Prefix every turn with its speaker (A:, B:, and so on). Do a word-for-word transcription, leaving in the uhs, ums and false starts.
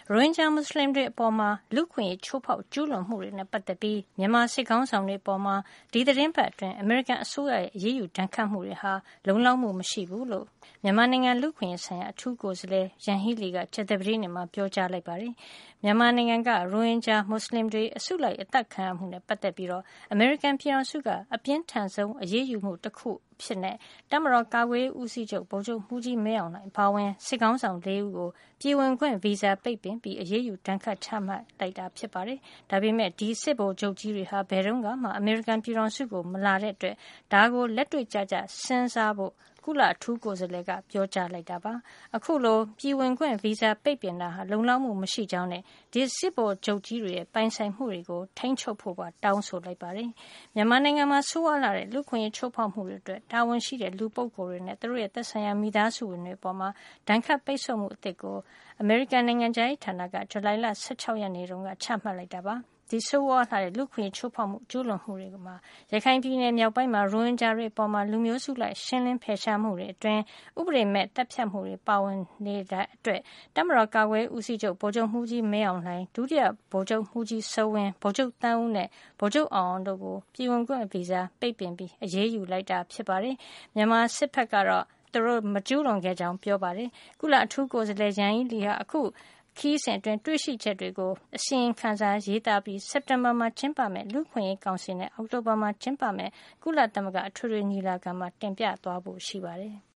A: ရိုဟင်ဂျာမွတ်စလင်တွေအပေါ်မှာလူ့ခွင့်ရေးချိုးဖောက်ကျူးလွန်မှုတွေနဲ့ပတ်သက်ပြီးမြန်မာစစ်ခေါင်းဆောင်တွေအပေါ်မှာဒီသတင်းပတ်အတွင်းအမေရိကန်အစိုးရရဲ့အရေးယူဒဏ်ခတ်မှုတွေဟာလုံလောက်မှုမရှိဘူးလို့မြန်မာနိုင်ငံလူ့ခွင့်ရေးဆိုင်ရာအထူးကိုယ်စားလှယ်ယန်ဟီလီကကြာသပတေးနေ့မှာပြောကြားလိုက်ပါတယ်။မြန်မာနိုင်ငံကရိုဟင်ဂျာမွတ်စလင်တွေအစုလိုက်အသတ်ခံရမှုနဲ့ပတ်သက်ပြီးတော့အမေရိကန်ပြည်ထောင်စုကအပြင်းထန်ဆုံးအရေးယူမှုတစ်ခုဖြစ်တဲ့တပ်မတော်ကာကွယ်ရေးဦးစီးချုပ်ဗိုလ်ချုပ်မှူးကြီးမင်းအောင်လှိုင်အပါအဝင်စစ်ကောင်ဆောင်၄ဦးကိုပြည်ဝင်ခွင့်ဗီဇာပိတ်ပင်ပြီးအရေးယူဒဏ်ခတ်ချမှတ်လိုက်တာဖြစ်ပါတယ်။ဒါပေမဲ့ဒီစစ်ဗိုလ်ချုပ်ကြီးတွေဟာဘယ်တော့မှအမေရိကန်ပြည်ထောင်စုကိုမလာတဲ့အတွက်ဒါကိုလက်တွေ့ကျကျစဉ်းစားဖို့ကုလအထူးကိုယ်စားလှယ်ကပြောကြားလိုက်တာပါ။အခုလိုပြည်ဝင်ခွင့်ဗီဇာပိတ်ပင်တာဟာလုံလောက်မှုမရှိကြောင်းနဲ့ဒီစစ်ဗိုလ်ချုပ်ကြီးတွေရဲ့ပိုင်ဆိုင်မှုတွေကိုထိန်းချုပ်ဖို့ပါတောင်းဆိုလိုက်ပါတယ်။မြန်မာနိုင်ငံမှာဆိုးဝါးလာတဲ့လူ့ခွင့်ရေးချိုးဖောက်မှုတွေအတွက်တာဝန်ရှိတဲ့လူပုဂ္ဂိုလ်တွေနဲ့သူတို့ရဲ့သက်ဆိုင်ရာမိသားစုဝင်တွေအပေါ်မှာဒဏ်ခတ်ပိတ်ဆို့မှုအသစ်ကိုအမေရိကန်နိုင်ငံခြားရေးဌာနကဇူလိုင်လ၁၆ရက်နေ့တုန်းကချမှတ်လိုက်တာပါ။ဒီဆိုးဝါးလာတဲ့လူ့ခွင့်ရေးချိုးဖောက်မှုကျူးလွန်မှုတွေကမှာရခိုင်ပြည်နယ်မြောက်ပိုင်းမှာရိုဟင်ဂျာတွေအပေါ်မှာလူမျိုးစုလိုက်ရှင်းလင်းဖယ်ရှားမှုတွေအတွင်းဥပဒေမဲ့တပ်ဖြတ်မှုတွေပါဝင်နေတဲ့အတွက်တပ်မတော်ကာကွယ်ဦးစီးချုပ်ဗိုလ်ချုပ်မှူးကြီးမင်းအောင်လှိုင်ဒုတိယဗိုလ်ချုပ်မှူးကြီးစိုးဝင်းဗိုလ်ချုပ်တန်းဦးနဲ့ဗိုလ်ချုပ်အောင်အောင်တို့ကိုပြည်ဝင်ခွင့်ဗီဇာပိတ်ပင်ပြီးအရေးယူလိုက်တာဖြစ်ပါတယ်။မြန်မာစစ်ဘက်ကတော့သူတို့မကျူးလွန်ခဲ့ကြောင်းပြောပါတယ်။ကုလအထူးကိုယ်စားလှယ်ယန်ဟီလီဟာအခုခီးစဉ်အတွင်းတွေ့ရှိချက်တွေကိုအစီရင်ခံစာရေးသားပြီးစက်တင်ဘာမှာကျင်းပမယ်လူ့ခွင့်ရေးကောင်စီနဲ့အောက်တိုဘာမှာကျင်းပမယ်ကုလသမဂ္ဂအထွေထွေညီလာခံမှာတင်ပြသွားဖို့ရှိပါတယ်။